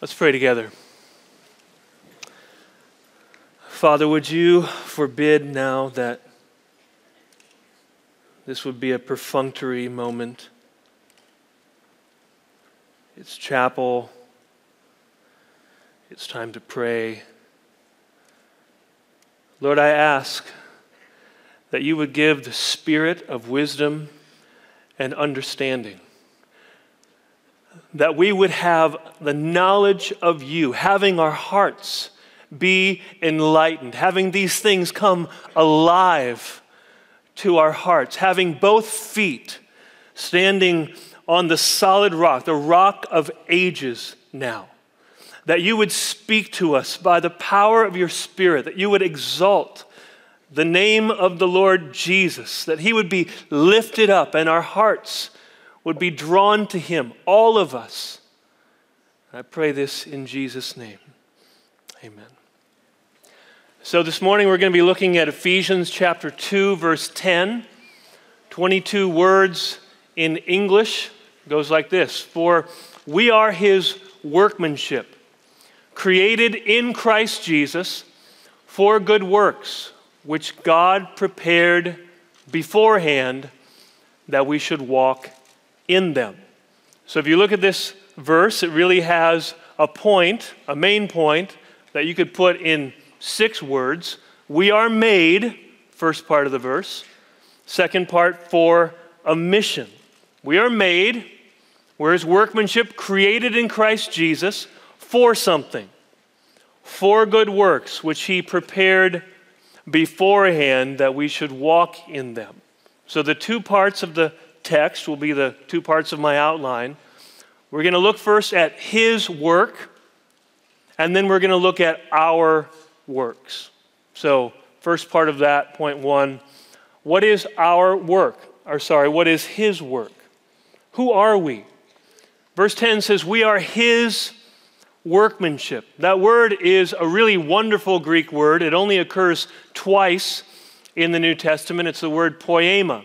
Let's pray together. Father, would you forbid now that this would be a perfunctory moment? It's chapel. It's time to pray. Lord, I ask that you would give the spirit of wisdom and understanding, that we would have the knowledge of you, having our hearts be enlightened, having these things come alive to our hearts, having both feet standing on the solid rock, the rock of ages now, that you would speak to us by the power of your Spirit, that you would exalt the name of the Lord Jesus, that he would be lifted up and our hearts would be drawn to him, all of us. I pray this in Jesus' name. Amen. So this morning we're going to be looking at Ephesians chapter 2, verse 10. 22 words in English. It goes like this: For we are his workmanship, created in Christ Jesus for good works, which God prepared beforehand that we should walk in them. So if you look at this verse, it really has a point, a main point, that you could put in 6 words. We are made, first part of the verse. Second part, for a mission. We are made, we're his workmanship, created in Christ Jesus for something, for good works, which he prepared beforehand that we should walk in them. So the 2 parts of the text will be the 2 parts of my outline. We're going to look first at his work, and then we're going to look at our works. So first part of that, point 1, what is our work? What is his work? Who are we? Verse 10 says, we are his workmanship. That word is a really wonderful Greek word. It only occurs twice in the New Testament. It's the word poema.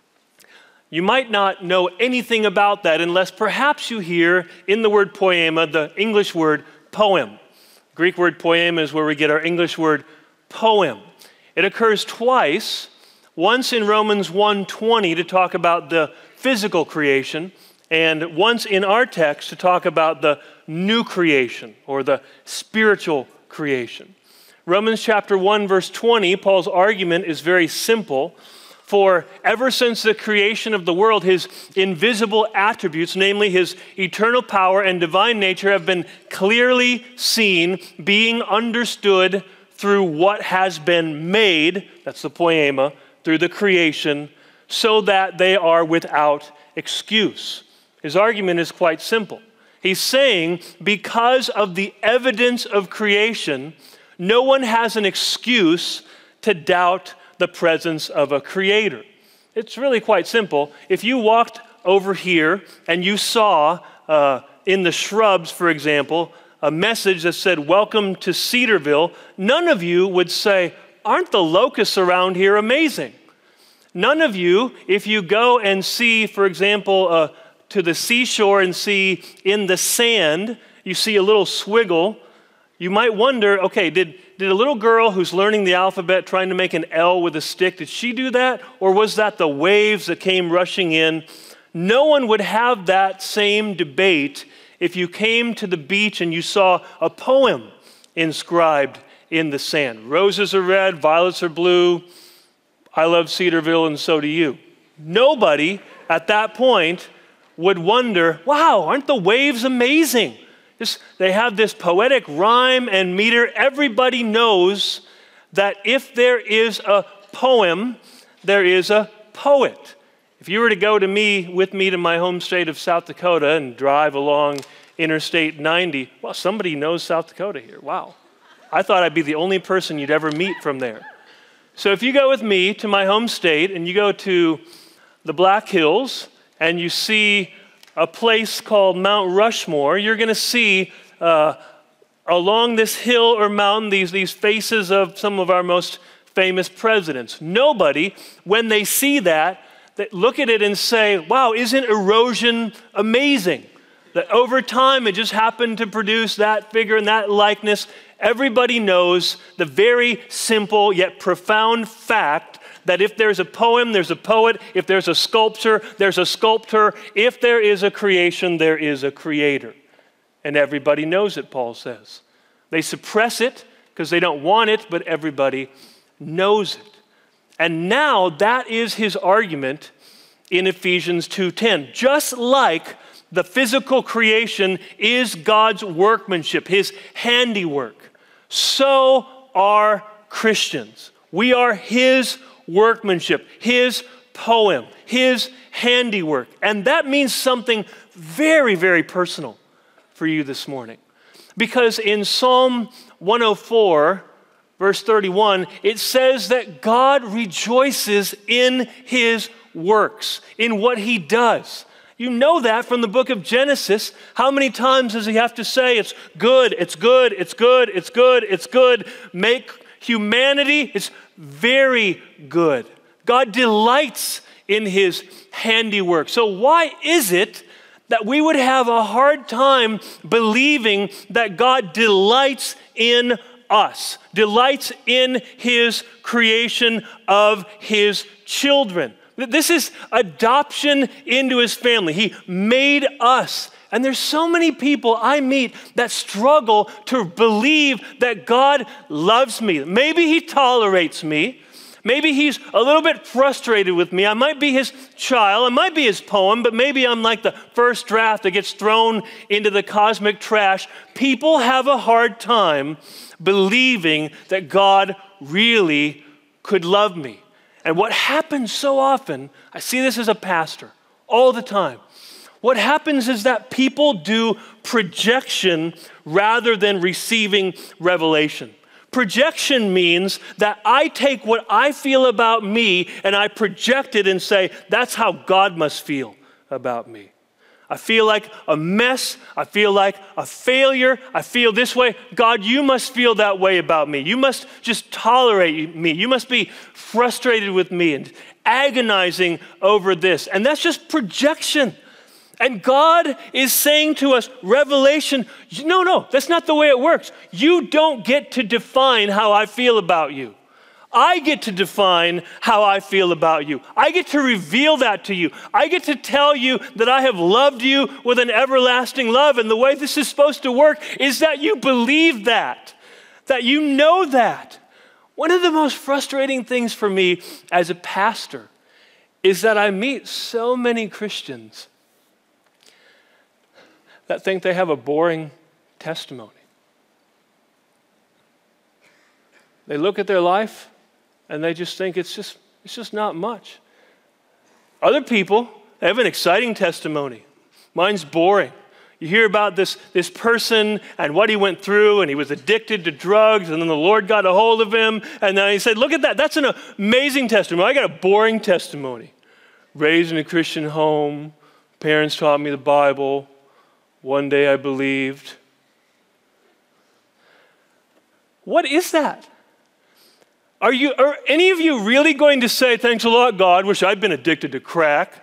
You might not know anything about that unless perhaps you hear in the word poema the English word poem. Greek word poema is where we get our English word poem. It occurs twice, once in Romans 1:20 to talk about the physical creation, and once in our text to talk about the new creation or the spiritual creation. Romans chapter 1 verse 20, Paul's argument is very simple. For ever since the creation of the world, his invisible attributes, namely his eternal power and divine nature, have been clearly seen, being understood through what has been made, that's the poema, through the creation, so that they are without excuse. His argument is quite simple. He's saying because of the evidence of creation, no one has an excuse to doubt the presence of a creator. It's really quite simple. If you walked over here and you saw in the shrubs, for example, a message that said, "Welcome to Cedarville," none of you would say, "Aren't the locusts around here amazing?" None of you, if you go and see, for example, to the seashore and see in the sand, you see a little swiggle, you might wonder, okay, did a little girl who's learning the alphabet trying to make an L with a stick, did she do that? Or was that the waves that came rushing in? No one would have that same debate if you came to the beach and you saw a poem inscribed in the sand. Roses are red, violets are blue, I love Cedarville and so do you. Nobody at that point would wonder, wow, aren't the waves amazing? They have this poetic rhyme and meter. Everybody knows that if there is a poem, there is a poet. If you were to go with me to my home state of South Dakota and drive along Interstate 90, well, somebody knows South Dakota here. Wow. I thought I'd be the only person you'd ever meet from there. So if you go with me to my home state and you go to the Black Hills and you see a place called Mount Rushmore, you're going to see along this hill or mountain these faces of some of our most famous presidents. Nobody, when they see that, they look at it and say, wow, isn't erosion amazing? that over time it just happened to produce that figure and that likeness. Everybody knows the very simple yet profound fact that if there's a poem, there's a poet. If there's a sculpture, there's a sculptor. If there is a creation, there is a creator. And everybody knows it, Paul says. They suppress it because they don't want it, but everybody knows it. And now that is his argument in Ephesians 2:10. Just like the physical creation is God's workmanship, his handiwork, so are Christians. We are his workmanship, his poem, his handiwork. And that means something very, very personal for you this morning. Because in Psalm 104, verse 31, it says that God rejoices in his works, in what he does. You know that from the book of Genesis. How many times does he have to say, it's good, it's good, it's good, it's good, it's good. Make humanity, it's very good. God delights in his handiwork. So why is it that we would have a hard time believing that God delights in us, delights in his creation of his children? This is adoption into his family. He made us. And there's so many people I meet that struggle to believe that God loves me. Maybe he tolerates me. Maybe he's a little bit frustrated with me. I might be his child. I might be his poem, but maybe I'm like the first draft that gets thrown into the cosmic trash. People have a hard time believing that God really could love me. And what happens so often, I see this as a pastor all the time. What happens is that people do projection rather than receiving revelation. Projection means that I take what I feel about me and I project it and say, that's how God must feel about me. I feel like a mess. I feel like a failure. I feel this way. God, you must feel that way about me. You must just tolerate me. You must be frustrated with me and agonizing over this. And that's just projection. And God is saying to us, revelation, no, that's not the way it works. You don't get to define how I feel about you. I get to define how I feel about you. I get to reveal that to you. I get to tell you that I have loved you with an everlasting love. And the way this is supposed to work is that you believe that you know that. One of the most frustrating things for me as a pastor is that I meet so many Christians that think they have a boring testimony. They look at their life and they just think it's just not much. Other people, they have an exciting testimony. Mine's boring. You hear about this person and what he went through, and he was addicted to drugs, and then the Lord got a hold of him, and then he said, look at that, that's an amazing testimony. I got a boring testimony. Raised in a Christian home, parents taught me the Bible, one day I believed. What is that? Are any of you really going to say, thanks a lot, God, wish I'd been addicted to crack?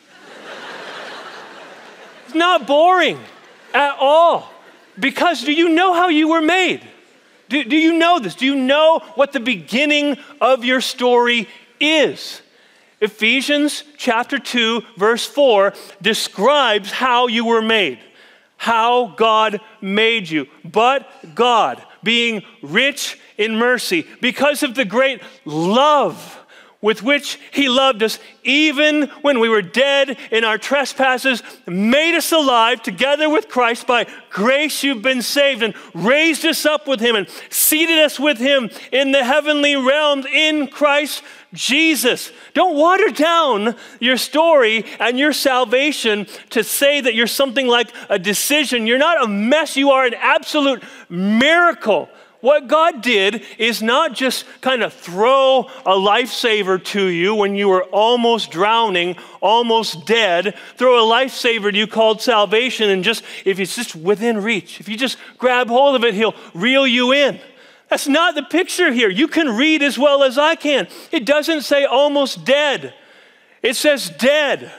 It's not boring at all. Because do you know how you were made? Do you know this? Do you know what the beginning of your story is? Ephesians chapter 2, verse 4 describes how you were made, how God made you. But God, being rich in mercy, because of the great love with which he loved us, even when we were dead in our trespasses, made us alive together with Christ. By grace you've been saved, and raised us up with him and seated us with him in the heavenly realms in Christ Jesus. Don't water down your story and your salvation to say that you're something like a decision. You're not a mess. You are an absolute miracle. What God did is not just kind of throw a lifesaver to you when you were almost drowning, almost dead, throw a lifesaver to you called salvation, and just, if it's just within reach, if you just grab hold of it, he'll reel you in. That's not the picture here. You can read as well as I can. It doesn't say almost dead. It says dead.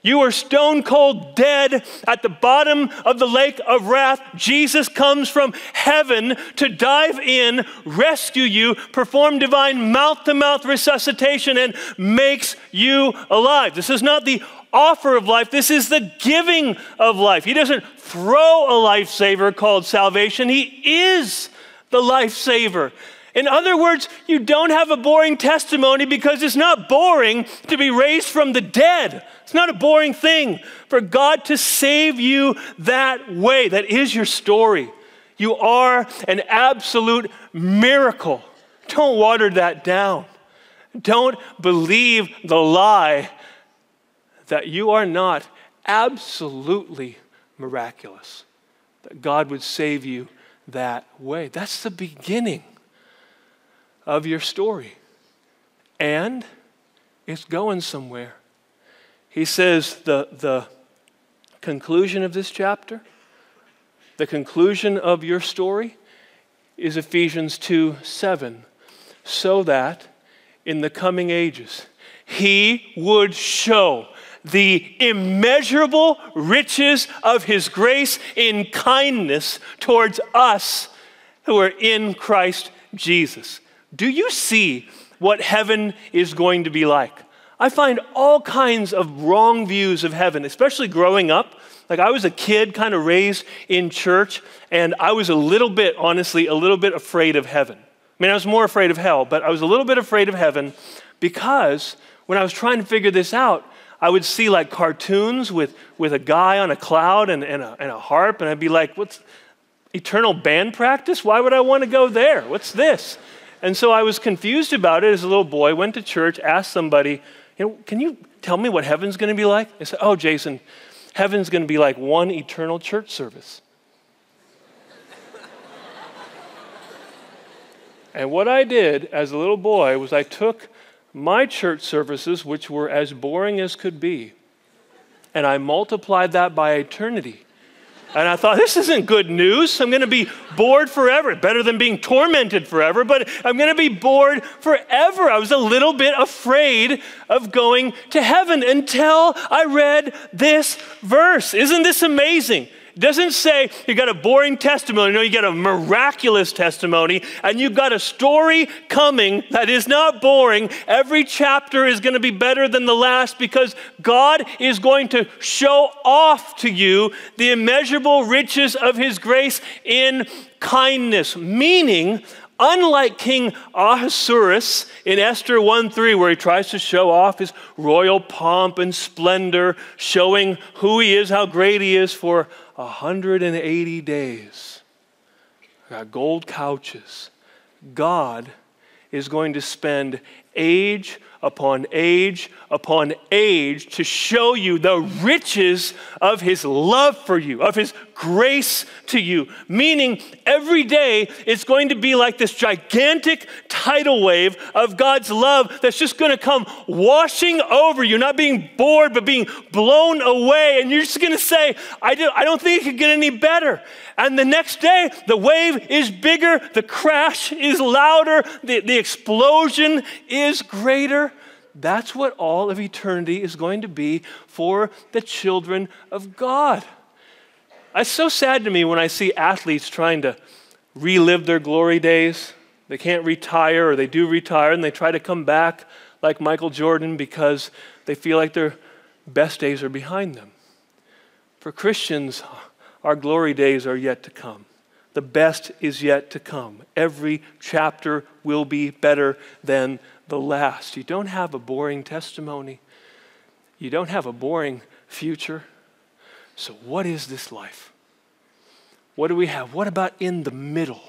You were stone cold dead at the bottom of the lake of wrath. Jesus comes from heaven to dive in, rescue you, perform divine mouth-to-mouth resuscitation, and makes you alive. This is not the offer of life. This is the giving of life. He doesn't throw a lifesaver called salvation. He is the lifesaver. In other words, you don't have a boring testimony because it's not boring to be raised from the dead. It's not a boring thing for God to save you that way. That is your story. You are an absolute miracle. Don't water that down. Don't believe the lie that you are not absolutely miraculous, that God would save you that way. That's the beginning of your story. And it's going somewhere. He says the conclusion of this chapter, the conclusion of your story is Ephesians 2:7, so that in the coming ages he would show the immeasurable riches of his grace in kindness towards us who are in Christ Jesus. Do you see what heaven is going to be like? I find all kinds of wrong views of heaven, especially growing up. Like I was a kid kind of raised in church, and I was honestly, a little bit afraid of heaven. I mean, I was more afraid of hell, but I was a little bit afraid of heaven because when I was trying to figure this out, I would see like cartoons with a guy on a cloud and a harp, and I'd be like, what's eternal band practice? Why would I want to go there? What's this? And so I was confused about it as a little boy, went to church, asked somebody, can you tell me what heaven's going to be like? They said, oh, Jason, heaven's going to be like one eternal church service. And what I did as a little boy was I took my church services, which were as boring as could be, and I multiplied that by eternity. And I thought, this isn't good news. I'm going to be bored forever. Better than being tormented forever, but I'm going to be bored forever. I was a little bit afraid of going to heaven until I read this verse. Isn't this amazing? It doesn't say you got a boring testimony. No, you got a miraculous testimony, and you've got a story coming that is not boring. Every chapter is going to be better than the last because God is going to show off to you the immeasurable riches of his grace in kindness. Meaning, unlike King Ahasuerus in Esther 1:3, where he tries to show off his royal pomp and splendor, showing who he is, how great he is for 180 days. Got gold couches. God is going to spend age upon age upon age to show you the riches of his love for you, of his grace to you. Meaning every day it's going to be like this gigantic tidal wave of God's love that's just going to come washing over you, not being bored, but being blown away. And you're just going to say, I don't think it could get any better. And the next day, the wave is bigger, the crash is louder, the explosion is greater. That's what all of eternity is going to be for the children of God. It's so sad to me when I see athletes trying to relive their glory days. They can't retire, or they do retire, and they try to come back like Michael Jordan because they feel like their best days are behind them. For Christians, our glory days are yet to come. The best is yet to come. Every chapter will be better than the last. You don't have a boring testimony. You don't have a boring future. So what is this life? What do we have? What about in the middle?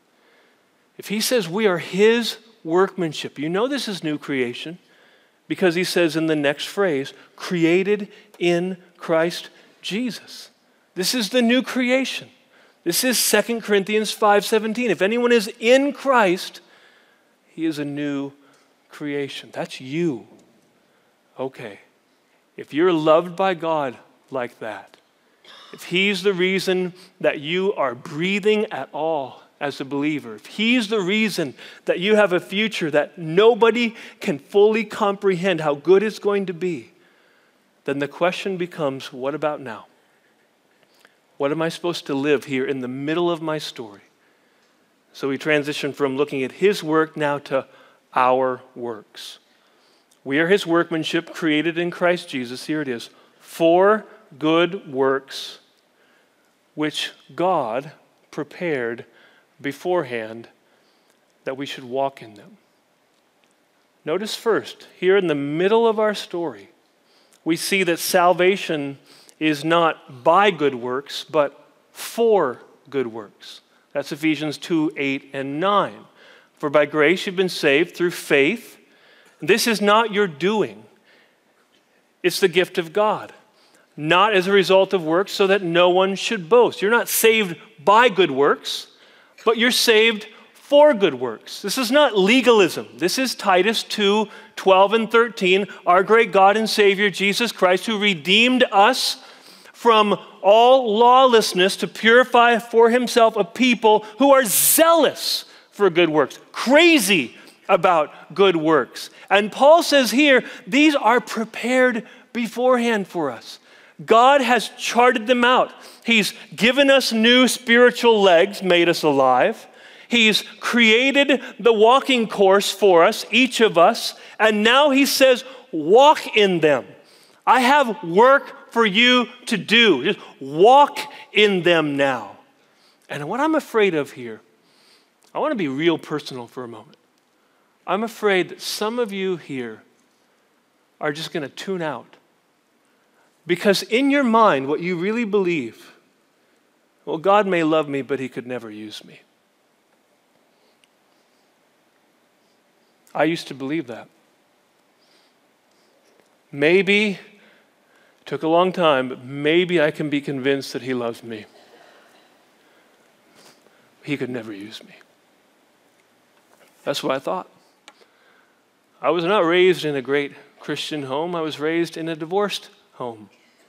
If he says we are his workmanship, you know this is new creation because he says in the next phrase, created in Christ Jesus. This is the new creation. This is 2 Corinthians 5:17. If anyone is in Christ, he is a new creation. That's you. Okay. If you're loved by God like that, if he's the reason that you are breathing at all as a believer, if he's the reason that you have a future that nobody can fully comprehend how good it's going to be, then the question becomes, what about now? What am I supposed to live here in the middle of my story? So we transition from looking at his work now to our works. We are his workmanship created in Christ Jesus. Here it is. For good works which God prepared beforehand that we should walk in them. Notice first, here in the middle of our story, we see that salvation is not by good works, but for good works. That's Ephesians 2, 8, and 9. For by grace you've been saved through faith. This is not your doing. It's the gift of God. Not as a result of works, so that no one should boast. You're not saved by good works, but you're saved for good works. This is not legalism. This is Titus 2, 12 and 13. Our great God and Savior, Jesus Christ, who redeemed us from all lawlessness to purify for himself a people who are zealous for good works, crazy about good works. And Paul says here, these are prepared beforehand for us. God has charted them out. He's given us new spiritual legs, made us alive. He's created the walking course for us, each of us, and now he says, walk in them. I have work for you to do. Just walk in them now. And what I'm afraid of here, I want to be real personal for a moment. I'm afraid that some of you here are just going to tune out. Because in your mind, what you really believe, well, God may love me, but he could never use me. I used to believe that. Maybe, took a long time, but maybe I can be convinced that he loves me. He could never use me. That's what I thought. I was not raised in a great Christian home. I was raised in a divorced home.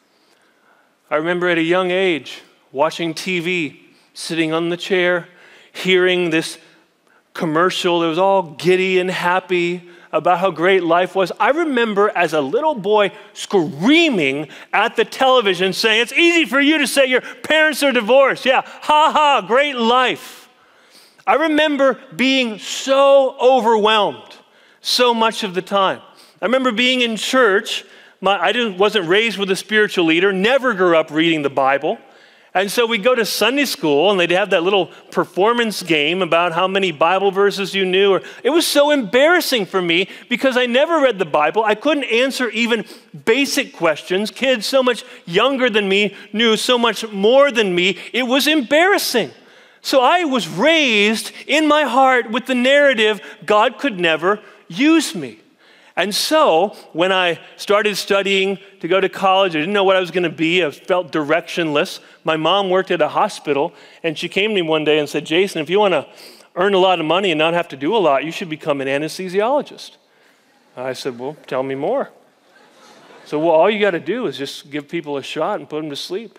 I remember at a young age watching TV, sitting on the chair, hearing this commercial that was all giddy and happy about how great life was. I remember as a little boy screaming at the television saying, it's easy for you to say your parents are divorced. Yeah, ha ha, great life. I remember being so overwhelmed so much of the time. I remember being in church. I wasn't raised with a spiritual leader, never grew up reading the Bible. And so we'd go to Sunday school, and they'd have that little performance game about how many Bible verses you knew. It was so embarrassing for me because I never read the Bible. I couldn't answer even basic questions. Kids so much younger than me knew so much more than me. It was embarrassing. So I was raised in my heart with the narrative, God could never use me. And so when I started studying to go to college, I didn't know what I was going to be. I felt directionless. My mom worked at a hospital, and she came to me one day and said, Jason, if you want to earn a lot of money and not have to do a lot, you should become an anesthesiologist. I said, well, tell me more. So, well, all you got to do is just give people a shot and put them to sleep.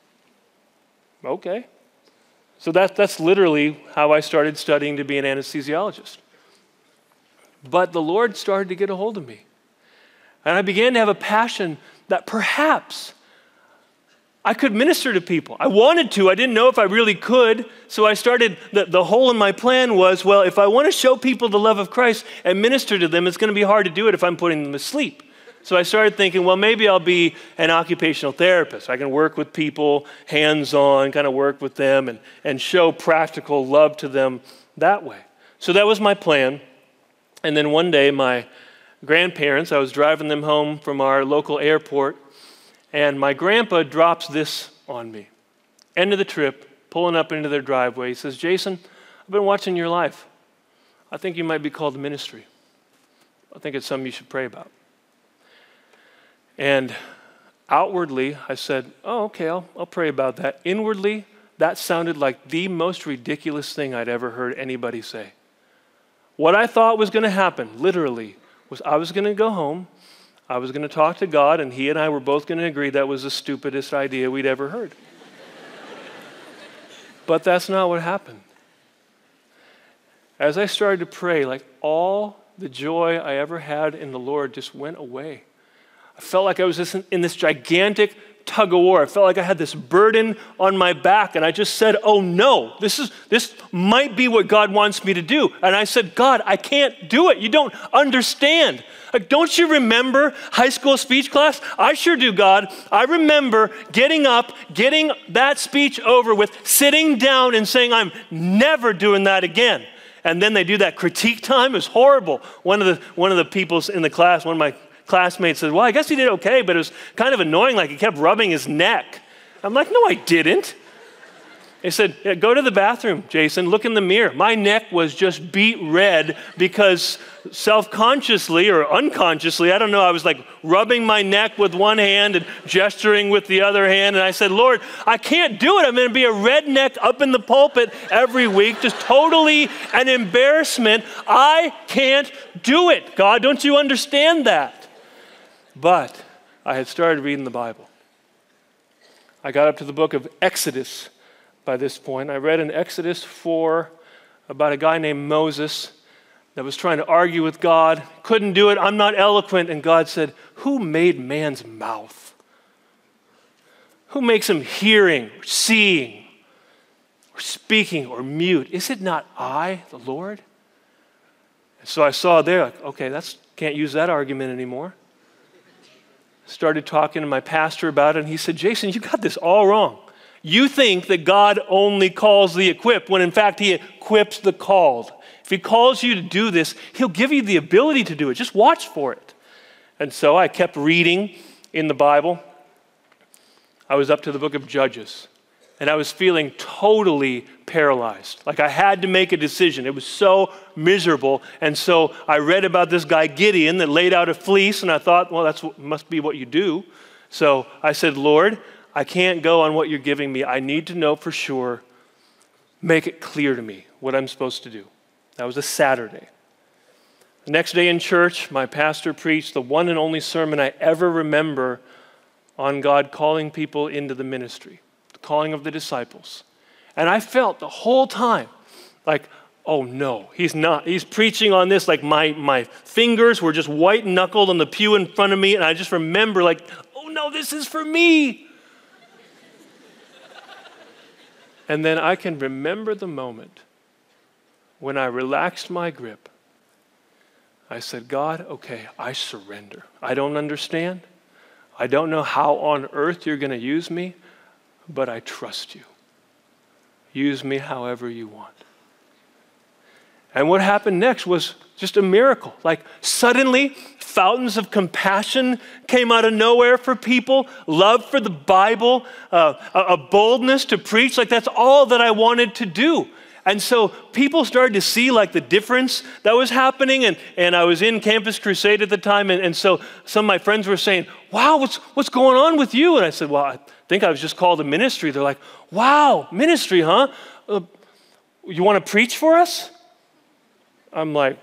Okay. So that's literally how I started studying to be an anesthesiologist. But the Lord started to get a hold of me. And I began to have a passion that perhaps I could minister to people. I wanted to. I didn't know if I really could. So I started, the hole in my plan was, well, if I want to show people the love of Christ and minister to them, it's going to be hard to do it if I'm putting them to sleep. So I started thinking, well, maybe I'll be an occupational therapist. I can work with people, hands-on, kind of work with them and show practical love to them that way. So that was my plan. And then one day, my grandparents, I was driving them home from our local airport, and my grandpa drops this on me. End of the trip, pulling up into their driveway. He says, Jason, I've been watching your life. I think you might be called to ministry. I think it's something you should pray about. And outwardly, I said, oh, okay, I'll pray about that. Inwardly, that sounded like the most ridiculous thing I'd ever heard anybody say. What I thought was going to happen, literally, was I was going to go home, I was going to talk to God, and he and I were both going to agree that was the stupidest idea we'd ever heard. But that's not what happened. As I started to pray, like all the joy I ever had in the Lord just went away. I felt like I was just in this gigantic tug of war. I felt like I had this burden on my back, and I just said, oh no, this might be what God wants me to do. And I said, God, I can't do it. You don't understand. Like, don't you remember high school speech class? I sure do, God. I remember getting up, getting that speech over with, sitting down and saying, I'm never doing that again. And then they do that critique time. It was horrible. One of the people in the class, one of my classmates said, well, I guess he did okay, but it was kind of annoying, like he kept rubbing his neck. I'm like, no, I didn't. They said, yeah, go to the bathroom, Jason, look in the mirror. My neck was just beet red because self-consciously or unconsciously, I don't know, I was like rubbing my neck with one hand and gesturing with the other hand. And I said, Lord, I can't do it. I'm going to be a redneck up in the pulpit every week, just totally an embarrassment. I can't do it. God, don't you understand that? But I had started reading the Bible. I got up to the book of Exodus by this point. I read in Exodus 4 about a guy named Moses that was trying to argue with God, couldn't do it, I'm not eloquent. And God said, who made man's mouth? Who makes him hearing, or seeing, or speaking, or mute? Is it not I, the Lord? And so I saw there, like, okay, can't use that argument anymore. Started talking to my pastor about it, and he said, Jason, you got this all wrong. You think that God only calls the equipped, when in fact he equips the called. If he calls you to do this, he'll give you the ability to do it. Just watch for it. And so I kept reading in the Bible. I was up to the book of Judges, and I was feeling totally paralyzed. Like I had to make a decision. It was so miserable. And so I read about this guy Gideon that laid out a fleece, and I thought, well, must be what you do. So I said, Lord, I can't go on what you're giving me. I need to know for sure. Make it clear to me what I'm supposed to do. That was a Saturday. The next day in church, my pastor preached the one and only sermon I ever remember on God calling people into the ministry, the calling of the disciples. And I felt the whole time like, oh no, he's not. He's preaching on this like my fingers were just white knuckled on the pew in front of me, and I just remember like, oh no, this is for me. And then I can remember the moment when I relaxed my grip. I said, God, okay, I surrender. I don't understand. I don't know how on earth you're going to use me, but I trust you. Use me however you want. And what happened next was just a miracle. Like suddenly, fountains of compassion came out of nowhere for people, love for the Bible, a boldness to preach. Like that's all that I wanted to do. And so people started to see like the difference that was happening. And I was in Campus Crusade at the time. And so some of my friends were saying, wow, what's going on with you? And I said, well, I think I was just called to ministry. They're like, wow, ministry, huh? You want to preach for us? I'm like,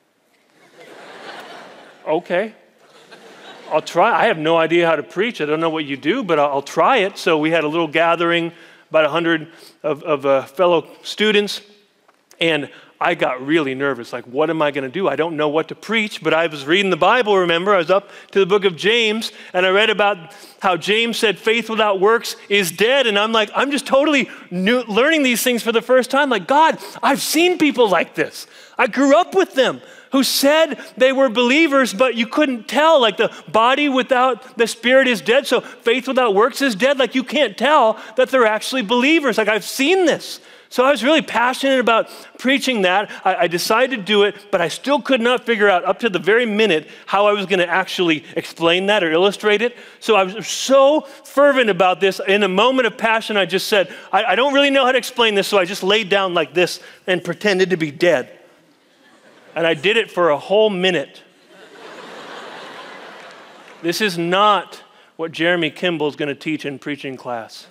okay, I'll try. I have no idea how to preach. I don't know what you do, but I'll try it. So we had a little gathering, about 100 of fellow students, and I got really nervous. Like, what am I going to do? I don't know what to preach, but I was reading the Bible, remember? I was up to the book of James, and I read about how James said faith without works is dead, and I'm like, I'm just totally learning these things for the first time. Like, God, I've seen people like this. I grew up with them who said they were believers, but you couldn't tell. Like the body without the spirit is dead, so faith without works is dead. Like you can't tell that they're actually believers. Like I've seen this. So I was really passionate about preaching that. I decided to do it, but I still could not figure out up to the very minute how I was going to actually explain that or illustrate it. So I was so fervent about this. In a moment of passion, I just said, I don't really know how to explain this, so I just laid down like this and pretended to be dead. And I did it for a whole minute. This is not what Jeremy Kimball is going to teach in preaching class.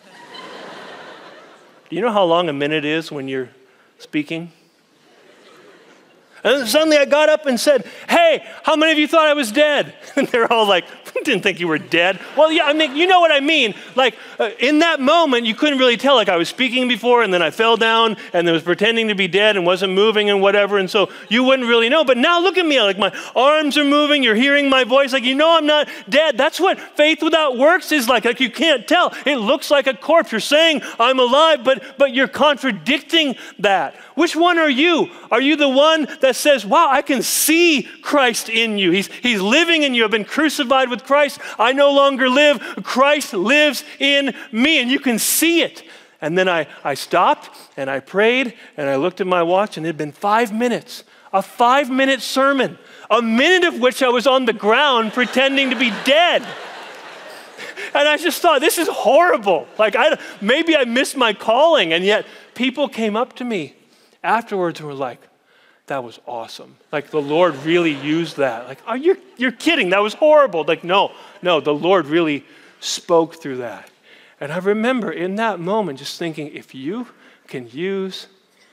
Do you know how long a minute is when you're speaking? And then suddenly I got up and said, hey, hey, how many of you thought I was dead? And they're all like, didn't think you were dead. Well, yeah, I mean, you know what I mean. Like in that moment, you couldn't really tell. Like I was speaking before and then I fell down and I was pretending to be dead and wasn't moving and whatever. And so you wouldn't really know. But now look at me, like my arms are moving. You're hearing my voice. Like, you know, I'm not dead. That's what faith without works is like. Like you can't tell. It looks like a corpse. You're saying I'm alive, but you're contradicting that. Which one are you? Are you the one that says, wow, I can see Christ in you. He's living in you. I've been crucified with Christ. I no longer live. Christ lives in me. And you can see it. And then I stopped and I prayed and I looked at my watch and it had been 5 minutes. A 5-minute sermon. A minute of which I was on the ground pretending to be dead. And I just thought, this is horrible. Like maybe I missed my calling. And yet people came up to me afterwards and were like, that was awesome. Like the Lord really used that. Like, oh, you're kidding. That was horrible. Like, no, the Lord really spoke through that. And I remember in that moment just thinking, if you can use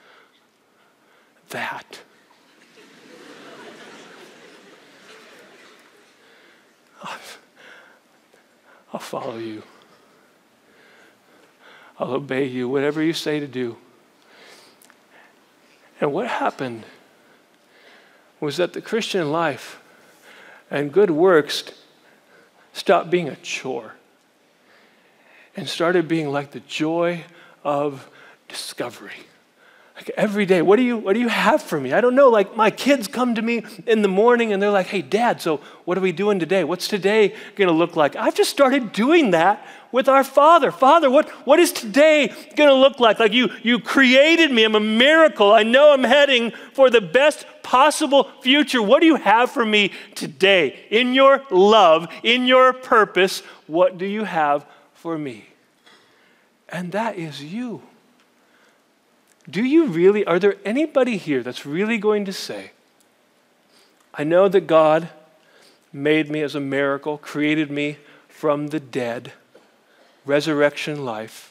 that, I'll follow you. I'll obey you, whatever you say to do. And what happened was that the Christian life and good works stopped being a chore and started being like the joy of discovery. Like every day, what do you have for me? I don't know. Like my kids come to me in the morning and they're like, hey, Dad, so what are we doing today? What's today going to look like? I've just started doing that with our Father. Father, what is today going to look like? Like you created me. I'm a miracle. I know I'm heading for the best possible future. What do you have for me today? In your love, in your purpose, what do you have for me? And that is you. Do you really, are there anybody here that's really going to say, I know that God made me as a miracle, created me from the dead, resurrection life.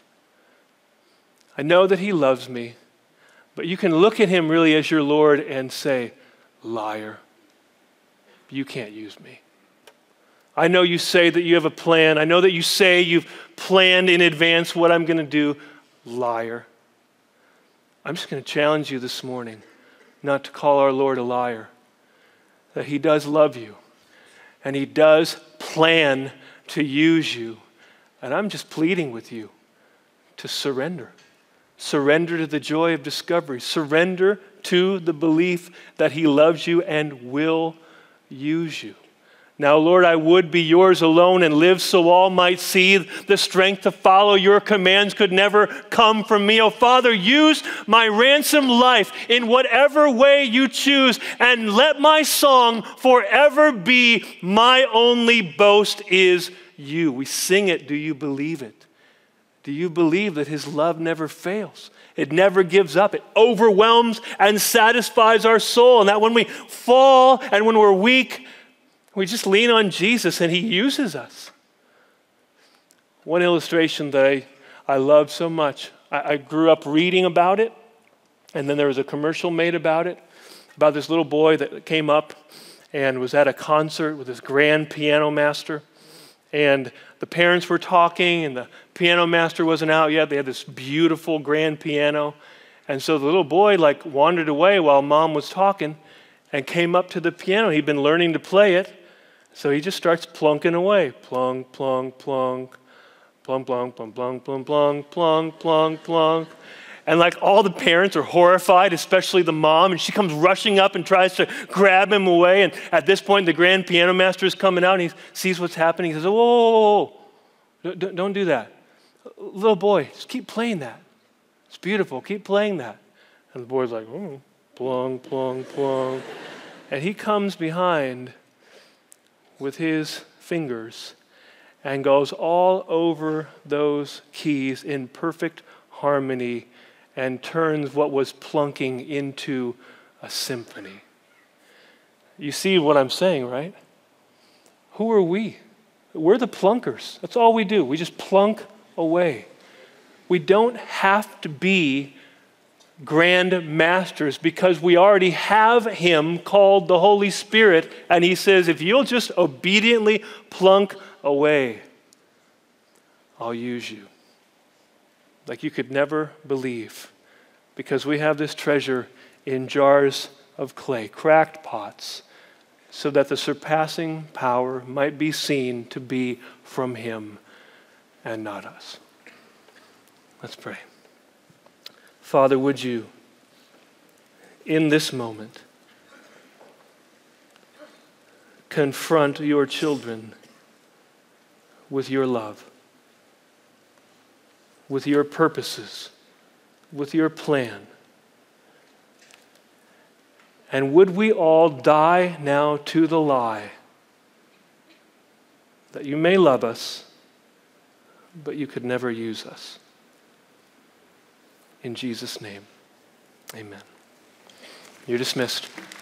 I know that he loves me, but you can look at him really as your Lord and say, liar, you can't use me. I know you say that you have a plan. I know that you say you've planned in advance what I'm going to do. Liar. I'm just going to challenge you this morning not to call our Lord a liar, that he does love you and he does plan to use you. And I'm just pleading with you to surrender. Surrender to the joy of discovery. Surrender to the belief that he loves you and will use you. Now, Lord, I would be yours alone and live so all might see. The strength to follow your commands could never come from me. Oh, Father, use my ransomed life in whatever way you choose, and let my song forever be my only boast is you. We sing it. Do you believe it? Do you believe that his love never fails? It never gives up. It overwhelms and satisfies our soul, and that when we fall and when we're weak, we just lean on Jesus and he uses us. One illustration that I love so much, I grew up reading about it, and then there was a commercial made about it, about this little boy that came up and was at a concert with his grand piano master. And the parents were talking and the piano master wasn't out yet. They had this beautiful grand piano. And so the little boy wandered away while mom was talking and came up to the piano. He'd been learning to play it. So he just starts plunking away. Plunk, plunk, plunk. Plunk, plunk, plunk, plunk, plunk, plunk, plunk, plunk, plunk. And all the parents are horrified, especially the mom, and she comes rushing up and tries to grab him away. And at this point, the grand piano master is coming out and he sees what's happening. He says, whoa, don't do that. Little boy, just keep playing that. It's beautiful, keep playing that. And the boy's like, oh, plunk, plunk, plunk. And he comes behind with his fingers and goes all over those keys in perfect harmony and turns what was plunking into a symphony. You see what I'm saying, right? Who are we? We're the plunkers. That's all we do. We just plunk away. We don't have to be grand masters because we already have him called the Holy Spirit. And he says, if you'll just obediently plunk away, I'll use you. Like you could never believe, because we have this treasure in jars of clay, cracked pots, so that the surpassing power might be seen to be from him and not us. Let's pray. Father, would you, in this moment, confront your children with your love, with your purposes, with your plan. And would we all die now to the lie that you may love us, but you could never use us. In Jesus' name, amen. You're dismissed.